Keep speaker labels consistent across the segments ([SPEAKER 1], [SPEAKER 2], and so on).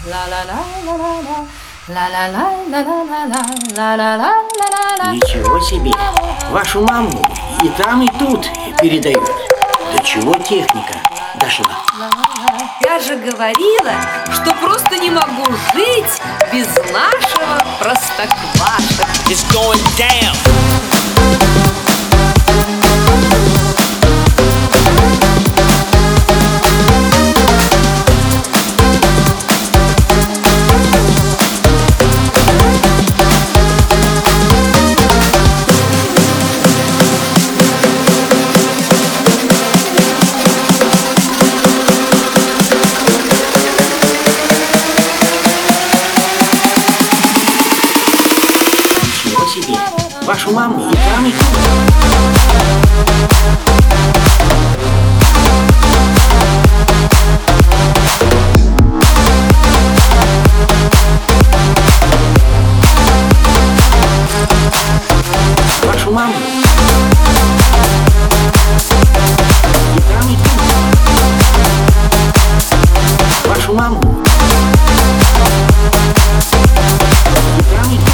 [SPEAKER 1] Ничего себе! Вашу маму и там, и тут передают. До чего техника дошла?
[SPEAKER 2] Я же говорила, что просто не могу жить без нашего Простокваша.
[SPEAKER 3] It's going down.
[SPEAKER 1] Себе. Вашу маму и там, и тут. Вашу маму и там, и тут. Вашу маму и там, и тут.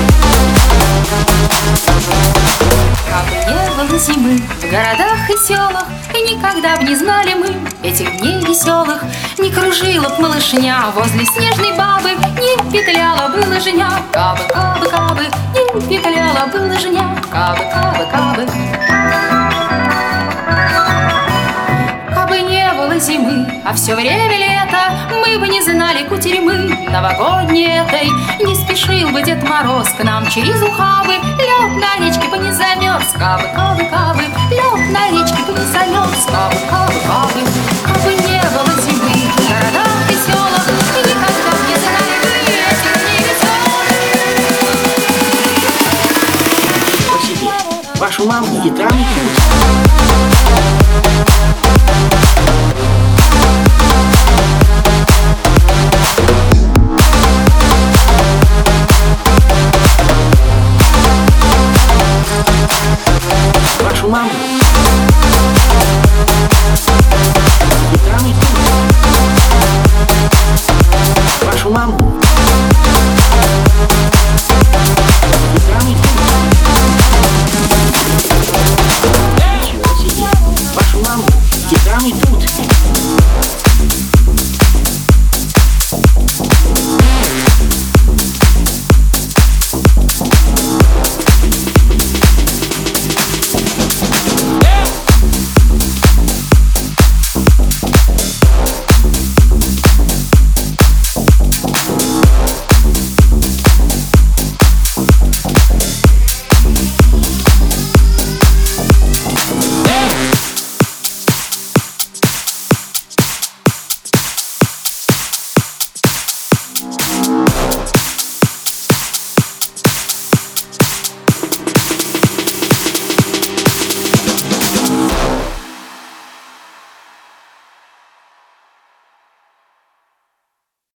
[SPEAKER 4] Как не было зимы в городах и селах, и никогда б не знали мы этих дней веселых. Не кружила б малышня возле снежной бабы, не петляла бы лыжня. Кабы, кабы, кабы, не петляла бы лыжня. Кабы, кабы, кабы. Кабы не было зимы, а все время лето, мы бы не знали кутерьмы новогодней этой. Не спешил бы Дед Мороз к нам через ухабы, лед на речке бы не замерз. Кабы, кабы, кабы, лед на речке бы не замерз. Кабы, кабы, кабы. Кабы не было зимы в городах и селах, и никогда б не знали мы этих дней веселых.
[SPEAKER 1] По себе. Вашу маму и там, и тут. Вашу маму и там, и тут. Вашу маму и там, и тут. Ничего себе! Вашу маму и там, и тут.